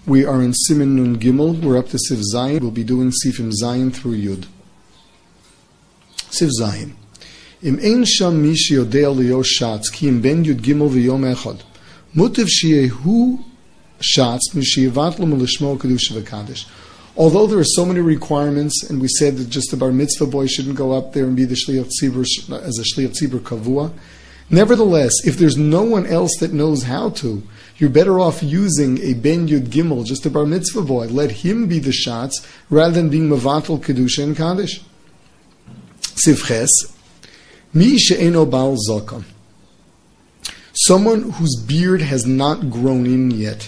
We are in Siman Nun Gimel. We're up to Sif Zayin. We'll be doing Sifim Zayin through Yud. Sif Zayin. Im ein sham mishi yodea liyo shatz ki im ben Yud Gimel v'yom echad. Mutiv sheyehu shatz mishiyevat lo melishmo kedusha v'kadosh. Although there are so many requirements, and we said that just the bar mitzvah boy shouldn't go up there and be the shliach tzibur as a shliach tzibur kavua. Nevertheless, if there's no one else that knows how to, you're better off using a ben yud gimel, just a bar mitzvah boy. Let him be the shatz rather than being mevatel kedusha and kaddish. Sivches, mi she'eno bal zakon. Someone whose beard has not grown in yet.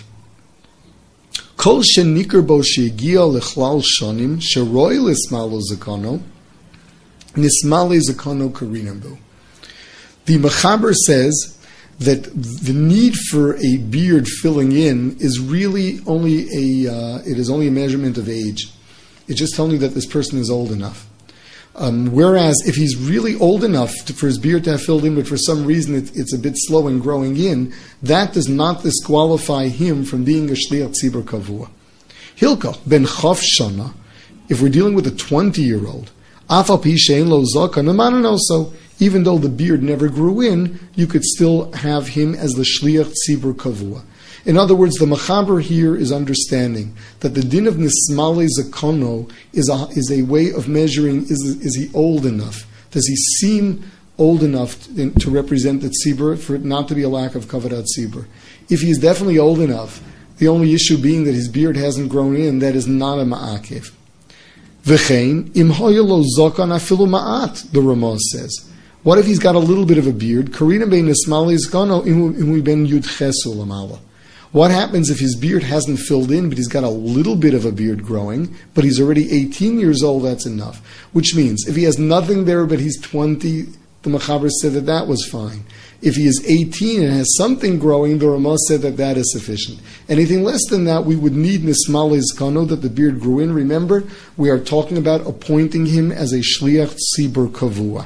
Kol shenikar bo she'egia lechlal shonim sheroi lismalo zakono nismale zakono karinam bo. The Mechaber says that the need for a beard filling in is really only it is only a measurement of age. It's just telling you that this person is old enough. Whereas if he's really old enough for his beard to have filled in, but for some reason it's a bit slow in growing in, that does not disqualify him from being a shliach tzibur kavua. Hilka ben chaf shana, if we're dealing with a 20-year-old, afal pi shein lo zakan amanan also, even though the beard never grew in, you could still have him as the shliach tzibur kavua. In other words, the Mechaber here is understanding that the din of nismale zakono is a way of measuring, is he old enough? Does he seem old enough to represent the tzibur, for it not to be a lack of kavadat tzibur? If he is definitely old enough, the only issue being that his beard hasn't grown in, that is not a ma'akev. V'chein, im hoya lo zakan afilu ma'at, the Ramah says. What if he's got a little bit of a beard? Karina bein nismale zakono imu ben yud chesu lamala. What happens if his beard hasn't filled in, but he's got a little bit of a beard growing, but he's already 18 years old, that's enough. Which means, if he has nothing there, but he's 20, the Mechaber said that was fine. If he is 18 and has something growing, the Ramah said that is sufficient. Anything less than that, we would need nismale zkano, that the beard grew in. Remember, we are talking about appointing him as a shliach tzibur kavua.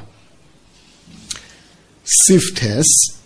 Siftes,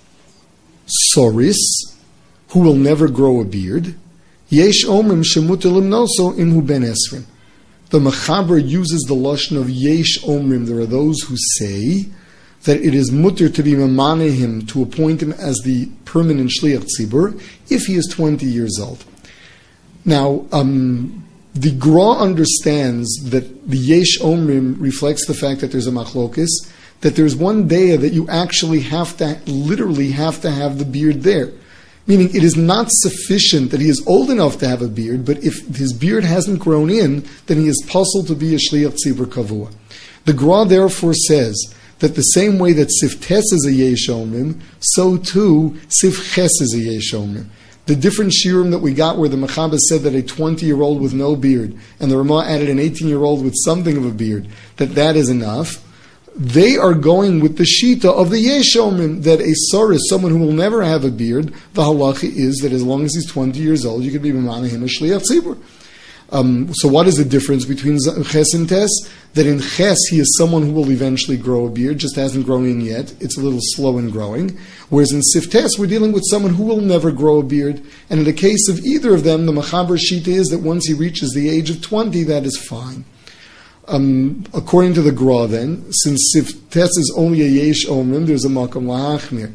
soris, who will never grow a beard. Yesh omrim shemuter limnoso imhu ben esrim. The Mechaber uses the lashon of yesh omrim. There are those who say that it is mutter to be mamane him, to appoint him as the permanent shliach tzibur, if he is 20 years old. Now, the Gra understands that the yesh omrim reflects the fact that there's a machlokis, that there's one day that you actually literally have to have the beard there. Meaning it is not sufficient that he is old enough to have a beard, but if his beard hasn't grown in, then he is puzzled to be a shliach tzibur kavua. The Gra therefore says that the same way that siftes is a yesh omrim, so too sifches is a yesh omrim. The different shiurim that we got where the Mechaber said that a 20-year-old with no beard, and the Ramah added an 18-year-old with something of a beard, that is enough. They are going with the shita of the yesh omrim, that a soris, someone who will never have a beard, the halacha is that as long as he's 20 years old, you could be mamana him a shliach tzibur. So what is the difference between ches and tes? That in ches he is someone who will eventually grow a beard, just hasn't grown in yet. It's a little slow in growing. Whereas in siftes we're dealing with someone who will never grow a beard. And in the case of either of them, the Mechaber shita is that once he reaches the age of 20, that is fine. According to the Gra, then, since siftes is only a yesh omrim, there's a makom lahachmir.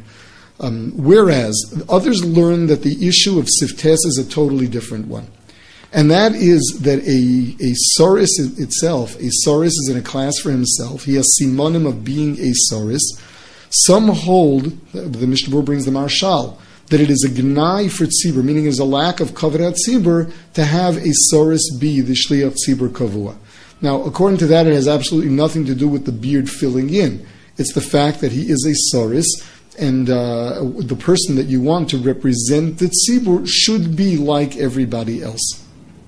Whereas others learn that the issue of siftes is a totally different one, and that is that a soris itself, a soris is in a class for himself. He has simonim of being a soris. Some hold, the Mishnah Berurah brings the Marshal, that it is a gnai for tzibur, meaning there's a lack of kavadat tzibur to have a soris be the shliach tzibur kavua. Now, according to that, it has absolutely nothing to do with the beard filling in. It's the fact that he is a soris, and the person that you want to represent the tzibur should be like everybody else.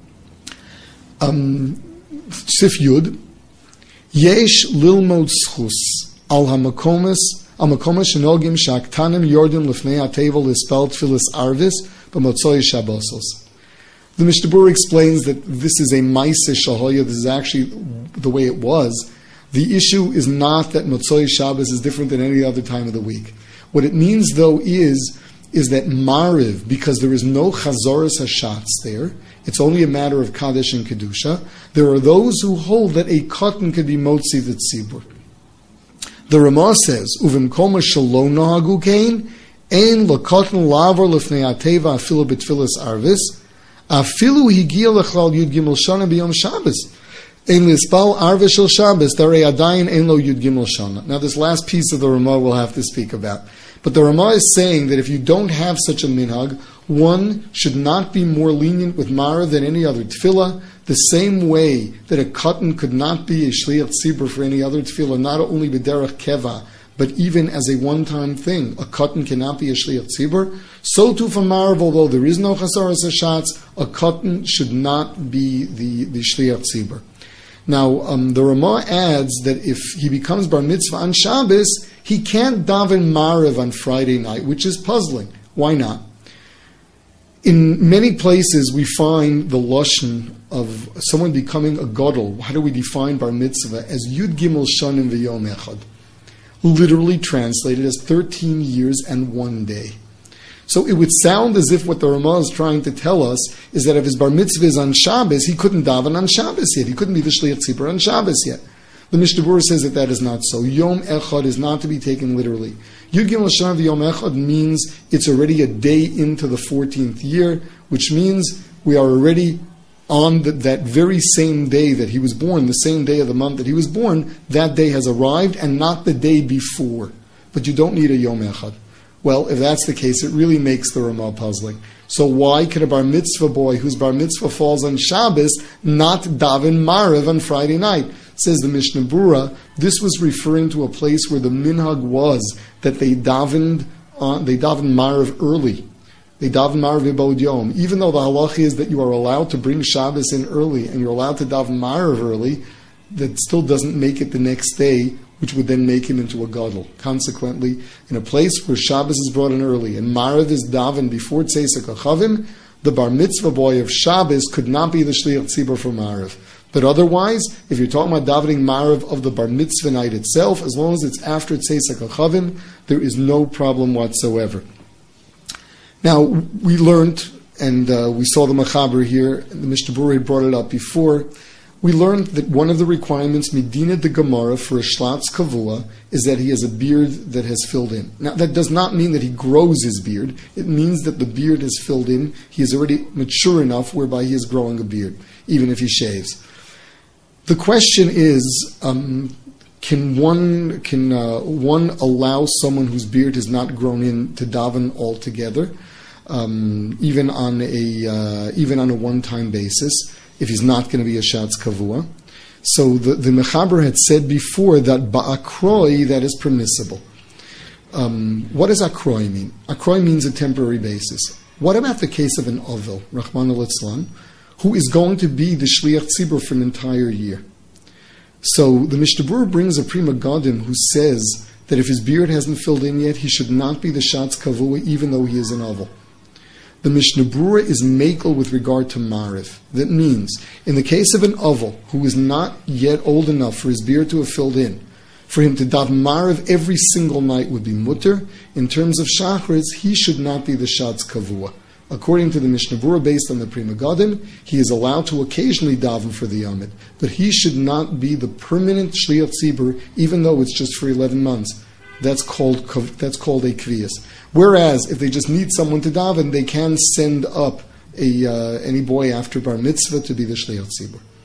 Sif Yud, Yesh lilmod schus al hamakomas shenogim shaktanim yordim lefnei hatevel lispel tfilis arvis b'motzoi shabosos. The Mishnah Berurah explains that this is a Maaseh Shahoya. This is actually the way it was. The issue is not that Motzoi Shabbos is different than any other time of the week. What it means, though, is is that Mariv, because there is no Chazoras Hashatz there, it's only a matter of Kaddish and Kedusha, there are those who hold that a cotton could be Motzi the Tzibur. The Ramah says, Uvim Koma Shalom Nahagu Kain, Ein Lakotten Lavar Lefnei Ateva Afilu B'Tfilas Arvis, Afilu Higia Lechlal Yud Gimel Shana B'Yom Shabbos. Ein Lispal Arvis Shel Shabbos, Darei Adayin Ein Lo Yud Gimel Shana. Now this last piece of the Ramah we'll have to speak about. But the Ramah is saying that if you don't have such a minhag, one should not be more lenient with Mara than any other tefillah, the same way that a cotton could not be a shliach tzibur for any other tefillah, not only b'derech keva, but even as a one-time thing. A cotton cannot be a shliach tzibur. So too for Marav, although there is no chasaras hashatz, a cotton should not be the shliach tzibur. Now, the Ramah adds that if he becomes bar mitzvah on Shabbos, he can't daven Marav on Friday night, which is puzzling. Why not? In many places, we find the lashon of someone becoming a gadol. How do we define bar mitzvah? As Yud Gimel Shanim V'Yom Echad. Literally translated as 13 years and 1 day. So it would sound as if what the Ramah is trying to tell us is that if his bar mitzvah is on Shabbos, he couldn't daven on Shabbos yet. He couldn't be the shliach tzibur on Shabbos yet. The Mishnah Berurah says that is not so. Yom Echad is not to be taken literally. Yud Gimel Shana V'Yom Echad means it's already a day into the 14th year, which means we are already on that very same day that he was born, the same day of the month that he was born, that day has arrived and not the day before. But you don't need a Yom Echad. Well, if that's the case, it really makes the Ramah puzzling. So why could a bar mitzvah boy whose bar mitzvah falls on Shabbos not daven Marav on Friday night? Says the Mishnah Berurah, this was referring to a place where the minhag was that they davened Marav early. They daven Marav Yibod Yom. Even though the halach is that you are allowed to bring Shabbos in early and you're allowed to daven Marav early, that still doesn't make it the next day, which would then make him into a gadol. Consequently, in a place where Shabbos is brought in early and Marav is daven before Tzeisak HaChavim, the bar mitzvah boy of Shabbos could not be the shliach tzibur for Marav. But otherwise, if you're talking about davening Marav of the bar mitzvah night itself, as long as it's after Tzeisak HaChavim, there is no problem whatsoever. Now, we learned, and we saw the Machaber here, and the Mishnah Berurah brought it up before, we learned that one of the requirements, Medina de Gemara, for a Shlatz Kavua, is that he has a beard that has filled in. Now, that does not mean that he grows his beard. It means that the beard has filled in. He is already mature enough whereby he is growing a beard, even if he shaves. The question is, can one allow someone whose beard has not grown in to daven altogether, even on a one-time basis, if he's not going to be a Shatz Kavua? So the Mechaber had said before that ba'akroi, that is permissible. What does akroi mean? Akroi means a temporary basis. What about the case of an Ovel, Rahman al-Itzlan, who is going to be the Shliach Tzibur for an entire year? So the Mishnah Berurah brings a Prima Gadim who says that if his beard hasn't filled in yet, he should not be the Shatz Kavua even though he is an Ovel. The Mishnah Berurah is makel with regard to Mariv. That means, in the case of an Ovel who is not yet old enough for his beard to have filled in, for him to daven Mariv every single night would be mutter. In terms of Shachritz, he should not be the Shatz Kavua. According to the Mishnah Berurah, based on the Prima Gadim, he is allowed to occasionally daven for the Yomid, but he should not be the permanent Shliach Tzibur, even though it's just for 11 months. That's called a kviyas. Whereas, if they just need someone to daven, they can send up any boy after bar mitzvah to be the shliach tzibur.